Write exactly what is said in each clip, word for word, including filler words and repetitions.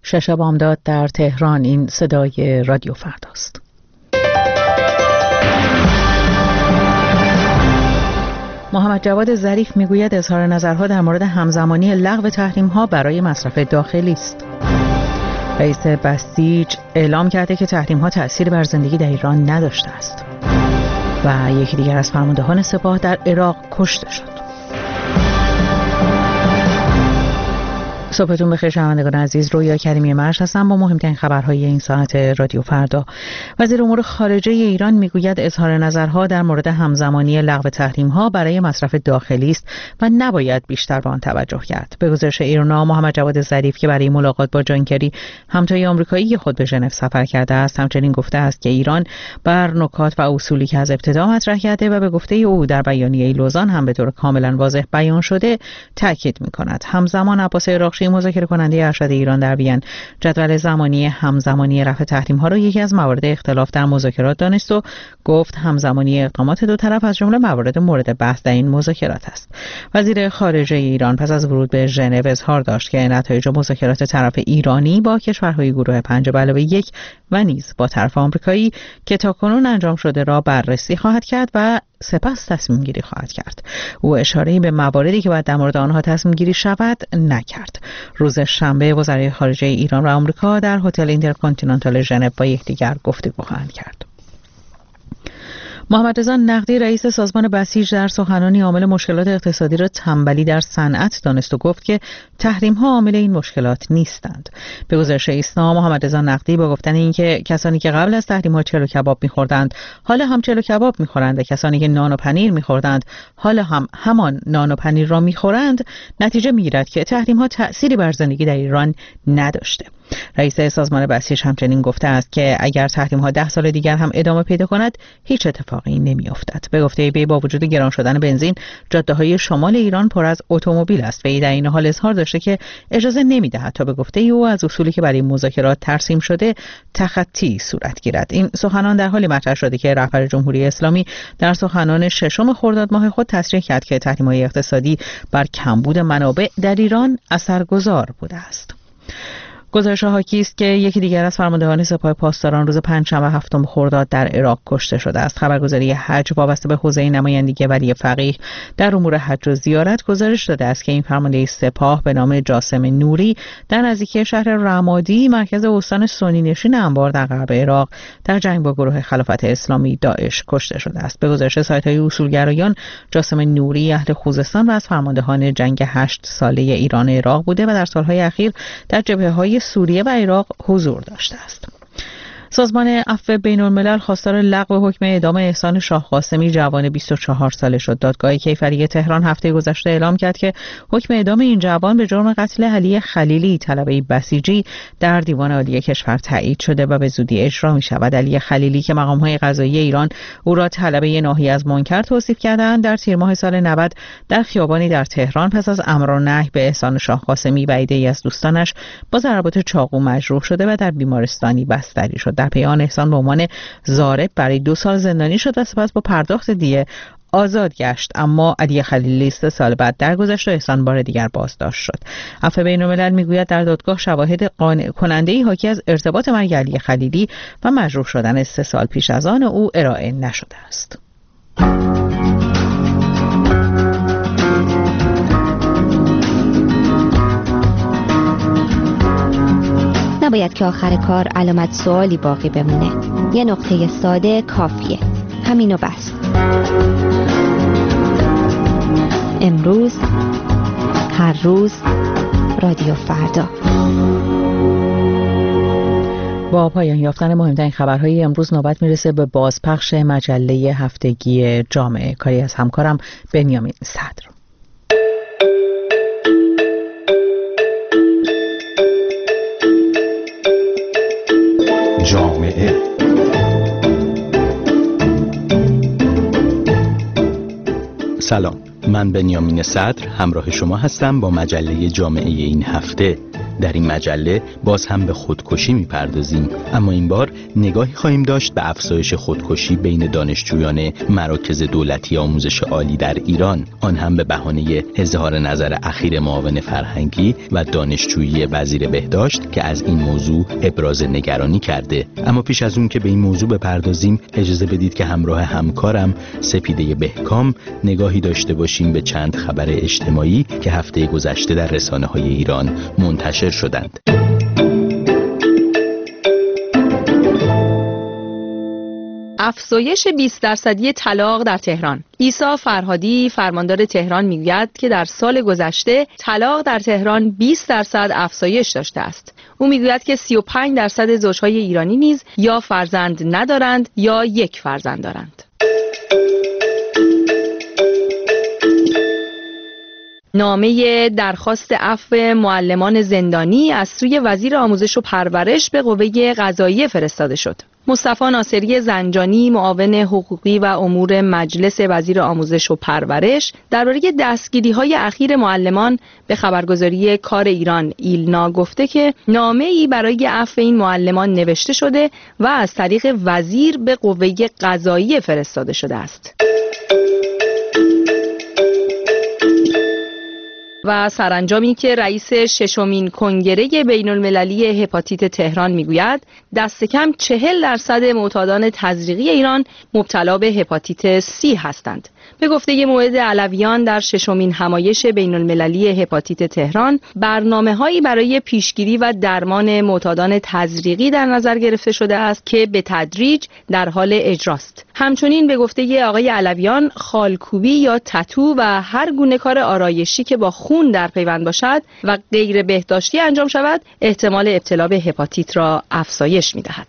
شش بامداد در تهران. این صدای رادیو فرداست. محمد جواد ظریف میگوید اظهار نظرها در مورد همزمانی لغو تحریم‌ها برای مصرف داخلی است. رئیس بسیج اعلام کرده که تحریم‌ها تأثیری بر زندگی در ایران نداشته است. و یکی دیگر از فرماندهان سپاه در عراق کشته شد. صبحتون بخیر شنوندگان عزیز، رویا کریمی مرج هستم با مهمترین خبرهای این ساعت رادیو فردا. وزیر امور خارجه ایران میگوید اظهار نظرها در مورد همزمانی لغو تحریم‌ها برای مصرف داخلی است و نباید بیشتر به آن توجه کرد. به گزارش ایرنا، محمد جواد ظریف که برای ملاقات با جان کری همتای آمریکایی خود به ژنو سفر کرده است، همچنین گفته است که ایران بر نکات و اصولی که از ابتدا مطرح کرده و به گفته او در بیانیه لوزان هم به طور کاملا واضح بیان شده تاکید می‌کند. همزمان عباس عراقچی مذاکره کننده ارشد ایران در وین جدول زمانی همزمانی رفع تحریم ها را یکی از موارد اختلاف در مذاکرات دانست و گفت همزمانی اقدامات دو طرف از جمله موارد مورد بحث در این مذاکرات است. وزیر خارجه ایران پس از ورود به ژنو اظهار داشت که نتایج مذاکرات طرف ایرانی با کشورهای گروه پنج به علاوه یک و نیز با طرف آمریکایی که تاکنون انجام شده را بررسی خواهد کرد و سپس تصمیم گیری خواهد کرد. او اشاره‌ای به مواردی که باید در مورد آنها تصمیم گیری شود نکرد. روز شنبه وزرای خارجه ایران و آمریکا در هتل اینترکانتیننتال ژنو با یکدیگر گفتگو خواهند کرد. محمد رضا نقدی رئیس سازمان بسیج در سخنرانی عامل مشکلات اقتصادی را تنبلی در صنعت دانست و گفت که تحریم‌ها عامل این مشکلات نیستند. به گزارش ایسنا، محمد رضا نقدی با گفتن اینکه کسانی که قبل از تحریم‌ها چلو کباب می‌خوردند حالا هم چلو کباب می‌خورند و کسانی که نان و پنیر می‌خوردند حالا هم همان نان و پنیر را می‌خورند، نتیجه می‌گیرد که تحریم‌ها تأثیری بر زندگی در ایران نداشته. رئیس سازمان بسیج همچنین گفته است که اگر تحریم‌ها ده سال دیگر هم ادامه پیدا کند هیچ اتفاقی نمی‌افتد. به گفته وی با وجود گران شدن بنزین، جاده‌های شمال ایران پر از اتومبیل است و در این حال اظهار داشته که اجازه نمی‌دهد تا به گفته او از اصولی که برای مذاکرات ترسیم شده تخطی صورت گیرد. این سخنان در حالی مطرح شده که رهبر جمهوری اسلامی در سخنان ششم خرداد ماه خود تصریح کرد که تحریم‌های اقتصادی بر کمبود منابع در ایران اثرگذار بوده است. گزارش حاکی است که یکی دیگر از فرماندهان سپاه پاسداران روز پنجشنبه هفتم خرداد در عراق کشته شده است. خبرگزاری حج وابسته به حوزه نمایندگی ولی فقیه در امور حج و زیارت گزارش داده است که این فرمانده سپاه به نام جاسم نوری در نزدیکی شهر رمادی مرکز استان سنی نشین انبار در غرب عراق در جنگ با گروه خلافت اسلامی داعش کشته شده است. به گزارش سایت‌های اصولگرایان، جاسم نوری اهل خوزستان و از فرماندهان جنگ هشت ساله ایران عراق بوده و در سالهای اخیر در جبهه‌های سوریه و عراق حضور داشته است. سازمان عفو بین‌الملل خواستار لغو حکم اعدام احسان شاه قاسمی جوان بیست و چهار ساله شد. دادگاه کیفری تهران هفته گذشته اعلام کرد که حکم اعدام این جوان به جرم قتل علی خلیلی طلبه بسیجی در دیوان عالی کشور تایید شده و به زودی اجرا می شود. علی خلیلی که مقام‌های قضایی ایران او را طلبه ناحیه از منکر توصیف کردند، در تیر ماه سال نود در خیابانی در تهران پس از امر و نهی به احسان شاه قاسمی و عده‌ای از دوستانش با ضربات چاقو مجروح شده و در بیمارستانی بستری شد. در پی آن احسان به عنوان ضارب برای دو سال زندانی شد و سپس با پرداخت دیه آزاد گشت، اما علی خلیلی سه سال بعد درگذشت و احسان بار دیگر بازداشت شد. عفو بین‌الملل میگوید در دادگاه شواهد قانع کننده‌ای حاکی از ارتباط مرگ علی خلیلی و مجروح شدن سه سال پیش از آن او ارائه نشده است. نباید که آخر کار علامت سوالی باقی بمونه. یه نقطه ساده کافیه. همینو بس. امروز، هر روز، رادیو فردا. با پایان یافتن مهمترین خبرهای امروز نوبت میرسه به بازپخش مجله هفتگی جامعه، کاری از همکارم بنیامین صدر. جامعه سلام، من بنیامین صدر همراه شما هستم با مجله جامعه این هفته. در این مجله باز هم به خودکشی میپردازیم، اما این بار نگاهی خواهیم داشت به افزایش خودکشی بین دانشجویان مراکز دولتی آموزش عالی در ایران، آن هم به بهانه اظهار نظر اخیر معاون فرهنگی و دانشجویی وزیر بهداشت که از این موضوع ابراز نگرانی کرده. اما پیش از اون که به این موضوع بپردازیم، اجازه بدید که همراه همکارم سپیده بهکام نگاهی داشته باشیم به چند خبر اجتماعی که هفته گذشته در رسانه‌های ایران منتشر شدند. افزایش بیست درصدی طلاق در تهران. عیسی فرهادی فرماندار تهران میگوید که در سال گذشته طلاق در تهران بیست درصد افزایش داشته است. او میگوید که سی و پنج درصد زوجهای ایرانی نیز یا فرزند ندارند یا یک فرزند دارند. نامه درخواست عفو معلمان زندانی از سوی وزیر آموزش و پرورش به قوه قضاییه فرستاده شد. مصطفی ناصری زنجانی معاون حقوقی و امور مجلس وزیر آموزش و پرورش درباره دستگیری‌های اخیر معلمان به خبرگزاری کار ایران ایلنا گفته که نامه‌ای برای عفو این معلمان نوشته شده و از طریق وزیر به قوه قضاییه فرستاده شده است. و سرانجامی که رئیس ششمین کنگره بین المللی هپاتیت تهران میگوید دست کم چهل درصد معتادان تزریقی ایران مبتلا به هپاتیت سی هستند. به گفته موعد علویان در ششمین همایش بین المللی هپاتیت تهران برنامه‌هایی برای پیشگیری و درمان معتادان تزریقی در نظر گرفته شده است که به تدریج در حال اجراست. همچنین به گفته آقای علویان خالکوبی یا تتو و هر گونه کار آرایشی که با خون در پیوند باشد و غیر بهداشتی انجام شود احتمال ابتلا به هپاتیت را افزایش می‌دهد.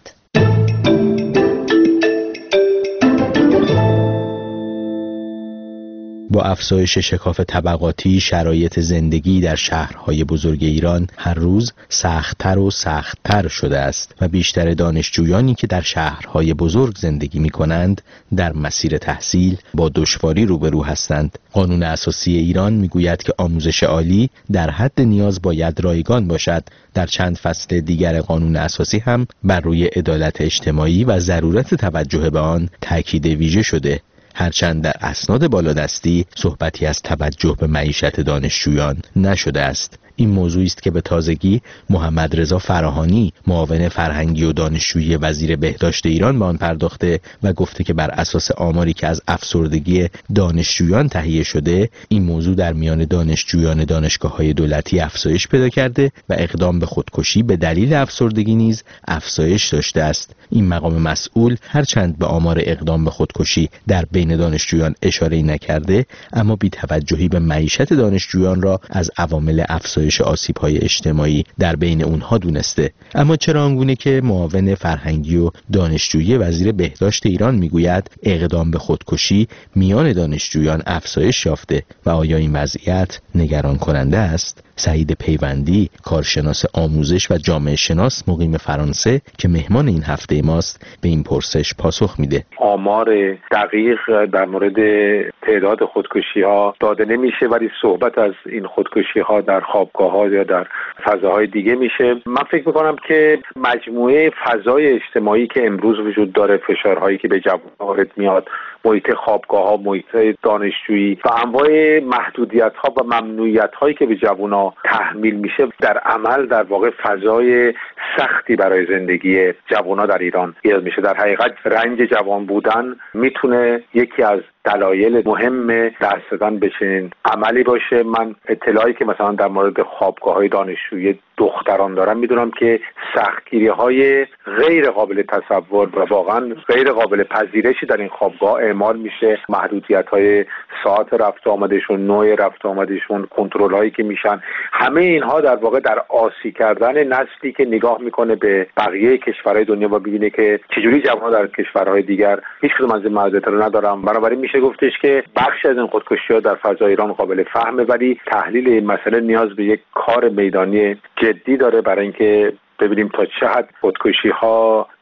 با افزایش شکاف طبقاتی، شرایط زندگی در شهرهای بزرگ ایران هر روز سخت‌تر و سخت‌تر شده است و بیشتر دانشجویانی که در شهرهای بزرگ زندگی می‌کنند در مسیر تحصیل با دشواری روبرو هستند. قانون اساسی ایران می‌گوید که آموزش عالی در حد نیاز باید رایگان باشد. در چند فصل دیگر قانون اساسی هم بر روی عدالت اجتماعی و ضرورت توجه به آن تاکید ویژه شده. هرچند در اسناد بالادستی صحبتی از توجه به معیشت دانشجویان نشده است. این موضوعی است که به تازگی محمد رضا فراهانی معاون فرهنگی و دانشجویی وزیر بهداشت ایران به آن پرداخته و گفته که بر اساس آماری که از افسردگی دانشجویان تهیه شده این موضوع در میان دانشجویان دانشگاه‌های دولتی افزایش پیدا کرده و اقدام به خودکشی به دلیل افسردگی نیز افزایش داشته است. این مقام مسئول هرچند به آمار اقدام به خودکشی در بین دانشجویان اشاره‌ای نکرده، اما بی‌توجهی به معیشت دانشجویان را از عوامل افزایش آسیب‌های اجتماعی در بین اونها دونسته. اما چرا آنگونه که معاون فرهنگی و دانشجویی وزیر بهداشت ایران میگوید اقدام به خودکشی میان دانشجویان افزایش یافته و آیا این وضعیت نگران کننده است؟ سعید پیوندی، کارشناس آموزش و جامعه شناس مقیم فرانسه که مهمان این هفته ماست، به این پرسش پاسخ میده. آمار دقیق در مورد تعداد خودکشی‌ها داده نمیشه، ولی صحبت از این خودکشی‌ها در خوابگاه‌ها یا در فضاهای دیگه میشه. من فکر میکنم که مجموعه فضای اجتماعی که امروز وجود داره، فشارهایی که به جوانان وارد میاد، محیط خوابگاه‌ها، محیط دانشجویی و انواع محدودیت‌ها و ممنوعیت‌هایی که به جوانان تحمیل میشه، در عمل در واقع فضای سختی برای زندگی جوانان در ایران ایجاد میشه. در حقیقت رنج جوان بودن میتونه یکی از دلایل مهم دست دادن به چنین عملی باشه. من اطلاعی که مثلا در مورد خوابگاه‌های دانشجویی دختران دارم میدونم که سختگیری‌های غیر قابل تصور و واقعا غیر قابل پذیرشی در این خوابگاه اعمال میشه. محدودیت‌های ساعت رفت و آمدشون، نوع رفت و آمدشون، کنترل‌هایی که میشن، همه اینها در واقع در آسی کردن نسلی که نگاه میکنه به بقیه کشورهای دنیا و ببینه که چجوری جوان‌ها در کشورهای دیگر هیچ کدوم از این محدودیت‌ها رو ندارن. بنابراین میشه گفتش که بخشی از این خودکشی‌ها در فضای ایران قابل فهمه، ولی تحلیل این مسئله نیاز به یک کار میدانی جدی داره برای اینکه ببینیم تا چه حد خودکشی‌ها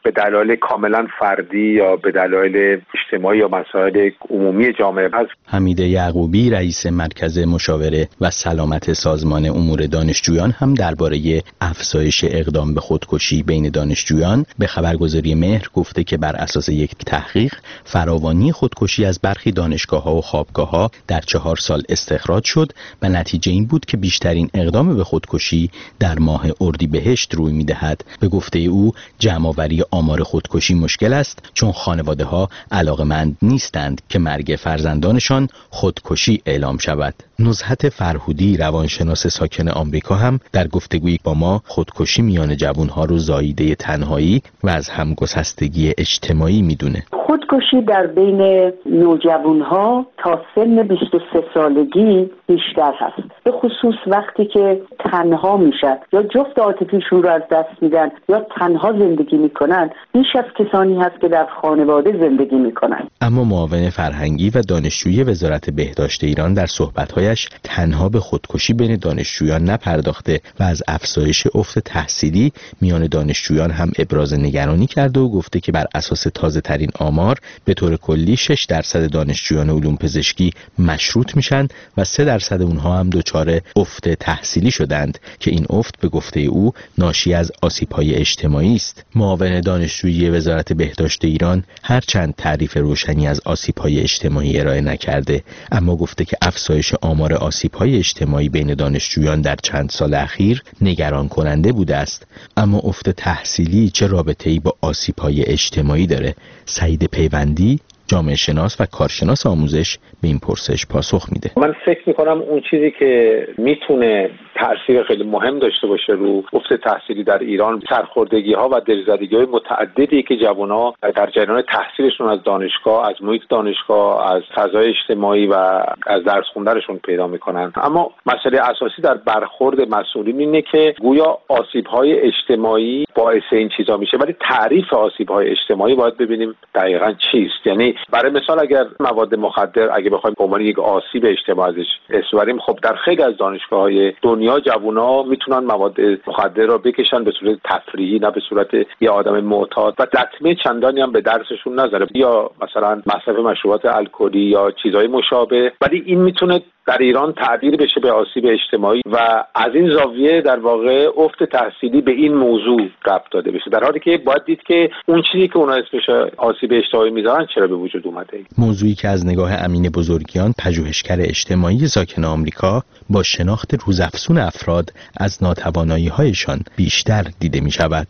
به دلایل کاملا فردی یا به دلایل اجتماعی یا مسائل عمومی جامعه هست. حمید یعقوبی رئیس مرکز مشاوره و سلامت سازمان امور دانشجویان هم درباره افزایش اقدام به خودکشی بین دانشجویان به خبرگزاری مهر گفته که بر اساس یک تحقیق فراوانی خودکشی از برخی دانشگاه‌ها و خوابگاه‌ها در چهار سال استخراج شد و نتیجه این بود که بیشترین اقدام به خودکشی در ماه اردیبهشت روی می‌دهد. به گفته او جمع‌آوری آمار خودکشی مشکل است چون خانواده‌ها علاقه‌مند نیستند که مرگ فرزندانشان خودکشی اعلام شود. نزهت فرهودی روانشناس ساکن آمریکا هم در گفتگویی با ما خودکشی میان جوانها رو زاییده تنهایی و از همگسستگی اجتماعی میدونه. خودکشی در بین نوجوانها تا سن بیست و سه سالگی بیشتر هست، به خصوص وقتی که تنها میشن یا جفت عاطفیشون رو از دست میدن یا تنها زندگی میکنن، بیش از کسانی هست که در خانواده زندگی میکنن. اما معاون فرهنگی و دانشجویی وزارت بهداشت ایران در صحبت‌هایش تنها به خودکشی بین دانشجویان نپرداخته و از افزایش افت تحصیلی میان دانشجویان هم ابراز نگرانی کرده و گفته که بر اساس تازه‌ترین آمار به طور کلی شش درصد دانشجویان علوم پزشکی مشروط میشن و سه درصد اونها هم دچار افت تحصیلی شدند که این افت به گفته او ناشی از آسیب‌های اجتماعی است. معاون دانشجویی وزارت بهداشت ایران هرچند تعریف روشنی از آسیب‌های اجتماعی ارائه نکرده، اما گفته که افزایش آمار آسیب‌های اجتماعی بین دانشجویان در چند سال اخیر نگران کننده بوده است. اما افت تحصیلی چه رابطه‌ای با آسیب‌های اجتماعی داره؟ سعید پیوندی جامعه شناس و کارشناس آموزش به این پرسش پاسخ میده. من فکر میکنم اون چیزی که میتونه تأثیر خیلی مهم داشته باشه رو افت تحصیلی در ایران، سرخوردگی ها و دلزدگی های متعددی که جوانها در جریان تحصیلشون از دانشگاه، از محیط دانشگاه، از فضای اجتماعی و از درس خوندنشون پیدا میکنن. اما مسئله اساسی در برخورد مسئولین اینه که گویا آسیب های اجتماعی باعث این چیزا میشه، ولی تعریف آسیب های اجتماعی باید ببینیم دقیقاً چیست. یعنی برای مثال اگر مواد مخدر اگه بخوایم به عنوان یک آسیب اجتماعی ازش اسم ببریم، خب در خیلی از دانشگاه‌های دنیا جوونا میتونن مواد مخدر رو بکشن به صورت تفریحی، نه به صورت یه آدم معتاد، و لطمه چندانی هم به درسشون نذاره، یا مثلا مصرف مشروبات الکلی یا چیزهای مشابه، ولی این میتونه در ایران تعبیر بشه به آسیب اجتماعی و از این زاویه در واقع افت تحصیلی به این موضوع ربط داده بشه، در حالی که باید دید که اون چیزی که اونا اسمش آسیب اجتماعی میذارن چرا به وجود اومده. موضوعی که از نگاه امین بزرگیان پژوهشگر اجتماعی ساکن آمریکا با شناخت روزافزون افراد از ناتوانایی‌هایشان بیشتر دیده می‌شود.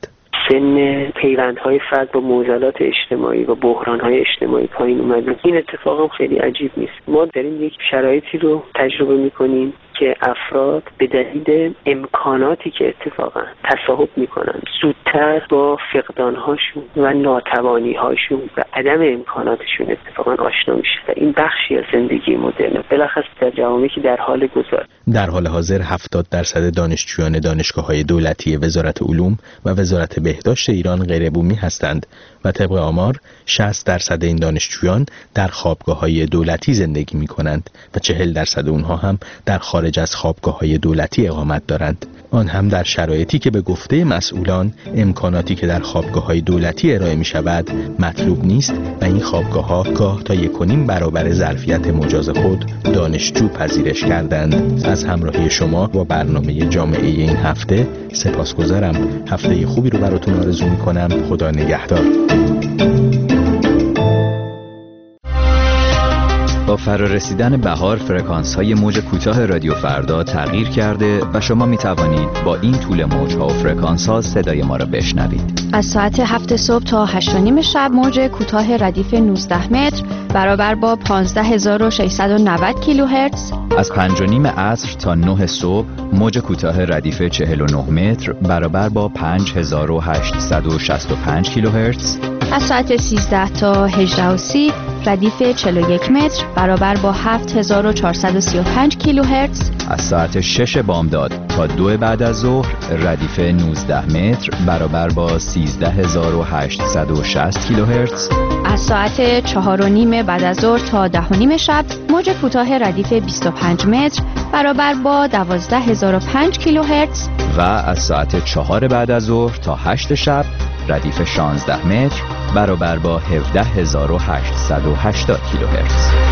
سن پیوندهای فرد با معضلات اجتماعی و بحرانهای اجتماعی پایین اومده. این اتفاق هم خیلی عجیب نیست. ما داریم یک شرایطی رو تجربه میکنیم که افراد به دلیل امکاناتی که اتفاقا تصاحب میکنن زودتر با فقدانهاشون و ناتوانیهاشون و عدم امکاناتشون اتفاقا آشنا میشه و این بخشی از زندگی مدرن بلخص در جوامعی که در حال گذار. در حال حاضر هفتاد درصد دانشجویان دانشگاه‌های دولتی وزارت علوم و وزارت بهداشت ایران غیر بومی هستند و طبق آمار شصت درصد این دانشجویان در خوابگاه‌های دولتی زندگی می‌کنند و چهل درصد اونها هم در خارج از خوابگاه‌های دولتی اقامت دارند. آن هم در شرایطی که به گفته مسئولان امکاناتی که در خوابگاه‌های دولتی ارائه می‌شود مطلوب نیست و این خوابگاه‌ها گاه تا یک و نیم برابر ظرفیت مجاز خود دانشجو پذیرش کردند. از همراهی شما با برنامه جامعه این هفته سپاسگزارم. هفته خوبی رو براتون آرزو می‌کنم. خدا نگهدار. با فرارسیدن بهار فرکانس‌های موج کوتاه رادیو فردا تغییر کرده و شما می توانید با این طول موج‌ها و فرکانس‌ها صدای ما را بشنوید. از ساعت هفت صبح تا هشت و نیم شب موج کوتاه ردیف نوزده متر برابر با پانزده هزار و ششصد و نود کیلوهرتز. از پنج و نیم عصر تا نه صبح موج کوتاه ردیف چهل و نه متر برابر با پنج هزار و هشتصد و شصت و پنج کیلوهرتز. از ساعت سیزده تا هجده و سی ردیف چهل و یک متر برابر با هفت هزار و چهارصد و سی و پنج کیلوهرتز. از ساعت شش بامداد تا دو بعد از ظهر ردیف نوزده متر برابر با سیزده هزار و هشتصد و شصت کیلوهرتز. از ساعت چهار و نیم بعد از ظهر تا ده و نیم شب موج کوتاه ردیف بیست و پنج متر برابر با دوازده هزار و پنج کیلوهرتز. و از ساعت چهار بعد از ظهر تا هشت شب ردیف شانزده متر برابر با هفده هزار و هشتصد و هشتاد کیلوهرتز.